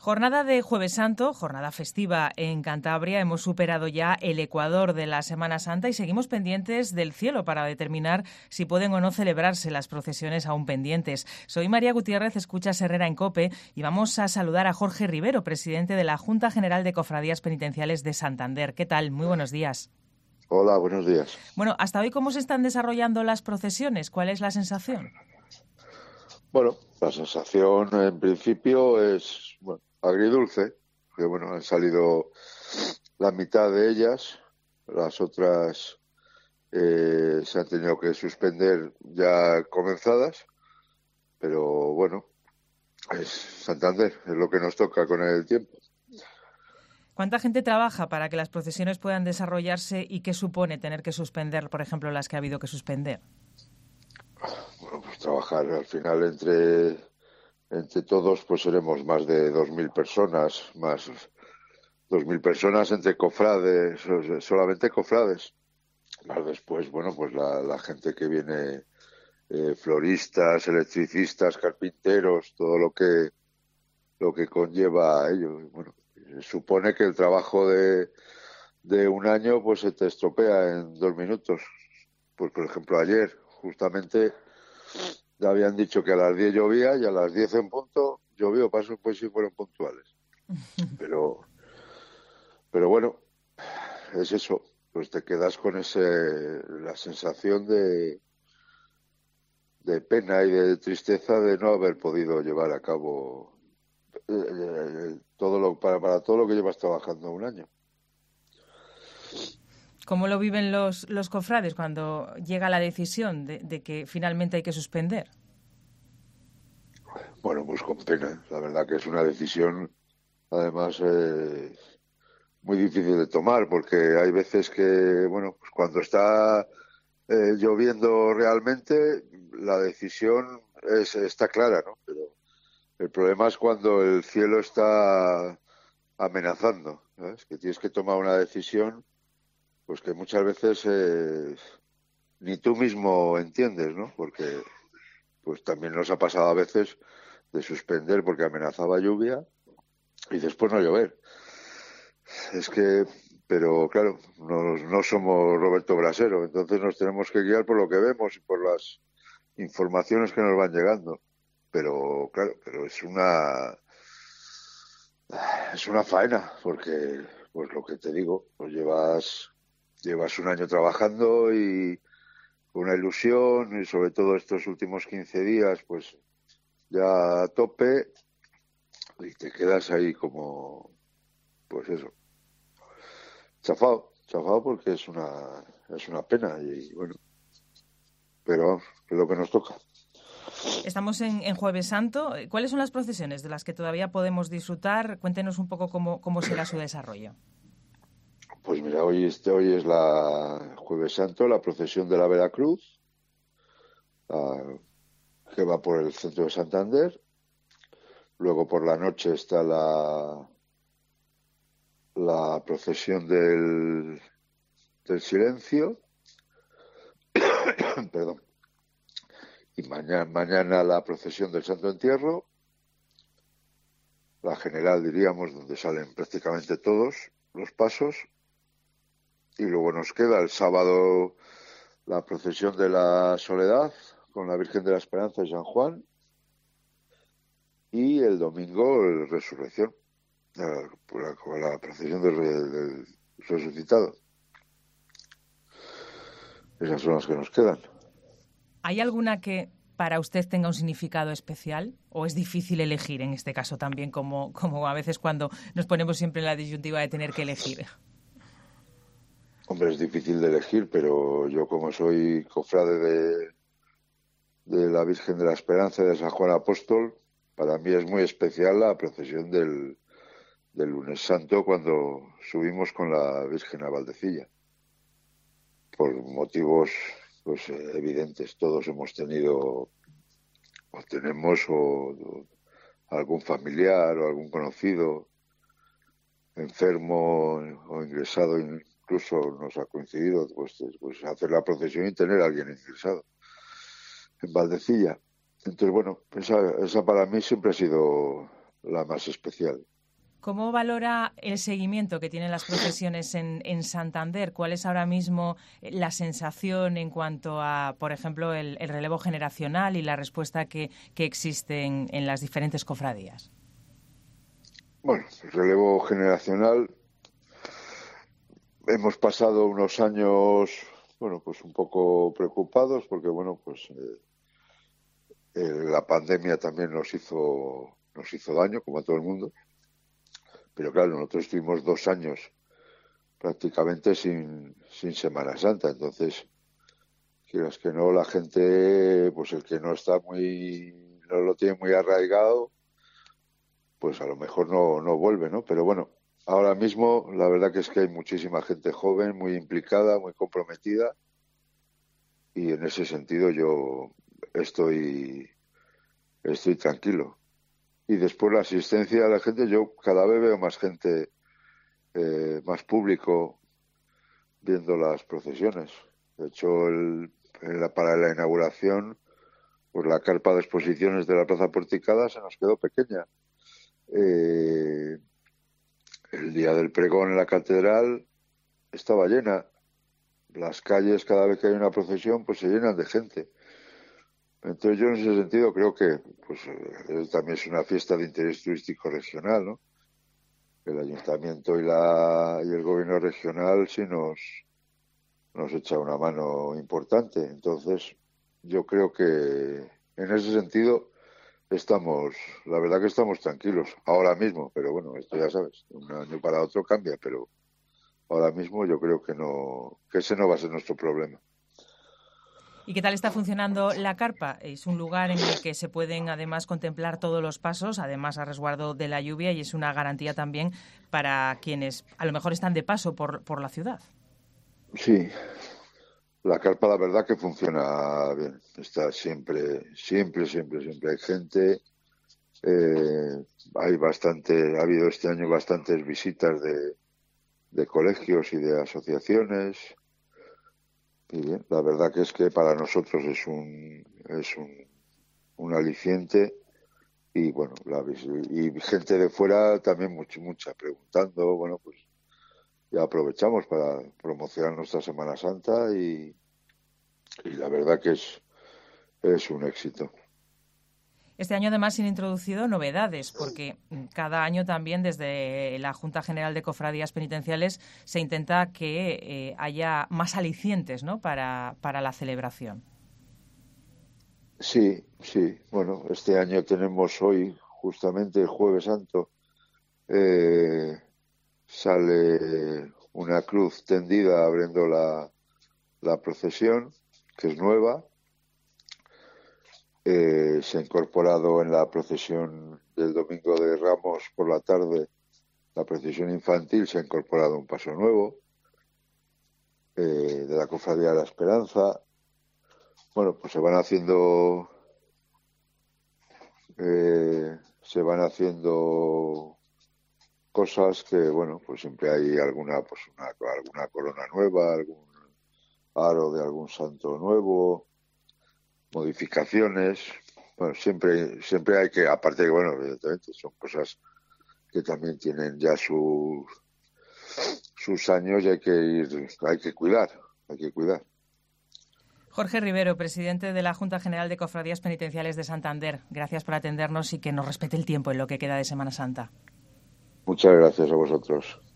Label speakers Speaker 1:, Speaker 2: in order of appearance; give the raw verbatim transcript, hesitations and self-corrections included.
Speaker 1: Jornada de Jueves Santo, jornada festiva en Cantabria. Hemos superado ya el ecuador de la Semana Santa y seguimos pendientes del cielo para determinar si pueden o no celebrarse las procesiones aún pendientes. Soy María Gutiérrez, escuchas Herrera en COPE y vamos a saludar a Jorge Rivero, presidente de la Junta General de Cofradías Penitenciales de Santander. ¿Qué tal? Muy buenos días.
Speaker 2: Hola, buenos días.
Speaker 1: Bueno, hasta hoy, ¿cómo se están desarrollando las procesiones? ¿Cuál es la sensación?
Speaker 2: Bueno, la sensación en principio es bueno, agridulce, que bueno, han salido la mitad de ellas, las otras eh, se han tenido que suspender ya comenzadas, pero bueno, es Santander, es lo que nos toca con el tiempo.
Speaker 1: ¿Cuánta gente trabaja para que las procesiones puedan desarrollarse y qué supone tener que suspender, por ejemplo, las que ha habido que suspender?
Speaker 2: Bueno, pues trabajar al final entre, entre todos, pues seremos más de dos mil personas, más dos mil personas entre cofrades, solamente cofrades. Más después, bueno, pues la, la gente que viene, eh, floristas, electricistas, carpinteros, todo lo que lo que conlleva a ello. Bueno, se supone que el trabajo de, de un año pues se te estropea en dos minutos. Pues por ejemplo ayer, justamente, ya habían dicho que a las diez llovía y a las diez en punto llovió, paso pues sí fueron puntuales. Pero, pero bueno, es eso, pues te quedas con ese la sensación de, de pena y de tristeza de no haber podido llevar a cabo eh, eh, todo lo para, para todo lo que llevas trabajando un año.
Speaker 1: ¿Cómo lo viven los, los cofrades cuando llega la decisión de, de que finalmente hay que suspender?
Speaker 2: Bueno, pues con pena. La verdad que es una decisión, además, eh, muy difícil de tomar, porque hay veces que, bueno, pues cuando está eh, lloviendo realmente, la decisión es, está clara, ¿no? Pero el problema es cuando el cielo está amenazando, ¿sabes? Que tienes que tomar una decisión, pues que muchas veces eh, ni tú mismo entiendes, ¿no? Porque pues también nos ha pasado a veces de suspender porque amenazaba lluvia y después no llover. Es que, pero claro, no, no somos Roberto Brasero, entonces nos tenemos que guiar por lo que vemos y por las informaciones que nos van llegando. Pero claro, pero es una es una faena, porque pues lo que te digo, pues llevas llevas un año trabajando y con una ilusión y sobre todo estos últimos quince días, pues ya a tope y te quedas ahí como, pues eso, chafado, chafado porque es una, es una pena y bueno, pero es lo que nos toca.
Speaker 1: Estamos en, en Jueves Santo. ¿Cuáles son las procesiones de las que todavía podemos disfrutar? Cuéntenos un poco cómo, cómo será su desarrollo.
Speaker 2: Pues mira, hoy, este, hoy es la Jueves Santo, la procesión de la Veracruz, la, que va por el centro de Santander. Luego por la noche está la, la procesión del, del silencio. Perdón. Y mañana, mañana la procesión del Santo Entierro, la general diríamos, donde salen prácticamente todos los pasos. Y luego nos queda el sábado la procesión de la Soledad con la Virgen de la Esperanza y San Juan. Y el domingo la Resurrección, la, la, la procesión del, del resucitado. Esas son las que nos quedan.
Speaker 1: ¿Hay alguna que para usted tenga un significado especial o es difícil elegir en este caso también, como, como a veces cuando nos ponemos siempre en la disyuntiva de tener que elegir?
Speaker 2: Hombre, es difícil de elegir, pero yo como soy cofrade de, de la Virgen de la Esperanza y de San Juan Apóstol, para mí es muy especial la procesión del, del lunes santo cuando subimos con la Virgen a Valdecilla. Por motivos pues eh, evidentes, todos hemos tenido o tenemos o, o algún familiar o algún conocido enfermo o ingresado, incluso nos ha coincidido pues, pues hacer la procesión y tener a alguien ingresado en Valdecilla. Entonces, bueno, esa, esa para mí siempre ha sido la más especial.
Speaker 1: ¿Cómo valora el seguimiento que tienen las procesiones en, en Santander? ¿Cuál es ahora mismo la sensación en cuanto a, por ejemplo, el, el relevo generacional y la respuesta que, que existe en, en las diferentes cofradías?
Speaker 2: Bueno, el relevo generacional, hemos pasado unos años, bueno, pues un poco preocupados porque, bueno, pues eh, eh, la pandemia también nos hizo, nos hizo daño, como a todo el mundo. Pero claro, nosotros estuvimos dos años prácticamente sin, sin Semana Santa, entonces, quieras que no, la gente, pues el que no está muy, no lo tiene muy arraigado, pues a lo mejor no, no vuelve, ¿no? Pero bueno, ahora mismo la verdad que es que hay muchísima gente joven, muy implicada, muy comprometida, y en ese sentido yo estoy, estoy tranquilo. Y después la asistencia a la gente, yo cada vez veo más gente, eh, más público viendo las procesiones. De hecho, el, en la, para la inauguración, pues la carpa de exposiciones de la Plaza Porticada se nos quedó pequeña. Eh, el día del pregón en la catedral estaba llena. Las calles, cada vez que hay una procesión, pues se llenan de gente. Entonces yo en ese sentido creo que pues eh, también es una fiesta de interés turístico regional, ¿no? El ayuntamiento y la y el gobierno regional sí nos nos echa una mano importante. Entonces yo creo que en ese sentido estamos, la verdad que estamos tranquilos ahora mismo, pero bueno, esto ya sabes, de un año para otro cambia, pero ahora mismo yo creo que no, que ese no va a ser nuestro problema.
Speaker 1: ¿Y qué tal está funcionando la carpa? Es un lugar en el que se pueden además contemplar todos los pasos, además a resguardo de la lluvia, y es una garantía también para quienes a lo mejor están de paso por, por la ciudad.
Speaker 2: Sí, la carpa la verdad que funciona bien. Está siempre, siempre, siempre, siempre hay gente. Eh, hay bastante, ha habido este año bastantes visitas de, de colegios y de asociaciones. Y bien, la verdad que es que para nosotros es un es un, un aliciente y bueno, la, y gente de fuera también mucha, mucha preguntando, bueno, pues ya aprovechamos para promocionar nuestra Semana Santa y, y la verdad que es, es un éxito.
Speaker 1: Este año además se han introducido novedades, porque cada año también desde la Junta General de Cofradías Penitenciales se intenta que eh, haya más alicientes, ¿no?, para, para la celebración.
Speaker 2: Sí, sí. Bueno, este año tenemos hoy, justamente el Jueves Santo, eh, sale una cruz tendida abriendo la, la procesión, que es nueva. Eh, se ha incorporado en la procesión del Domingo de Ramos por la tarde, la procesión infantil, se ha incorporado un paso nuevo eh, de la Cofradía de la Esperanza. Bueno, pues se van haciendo eh, se van haciendo cosas que, bueno, pues siempre hay alguna, pues una, alguna corona nueva, algún aro de algún santo nuevo, modificaciones. Bueno, siempre, siempre hay que, aparte de que, bueno, evidentemente son cosas que también tienen ya sus sus años y hay que ir, hay que cuidar, hay que cuidar.
Speaker 1: Jorge Rivero, presidente de la Junta General de Cofradías Penitenciales de Santander, gracias por atendernos y que nos respete el tiempo en lo que queda de Semana Santa.
Speaker 2: Muchas gracias a vosotros.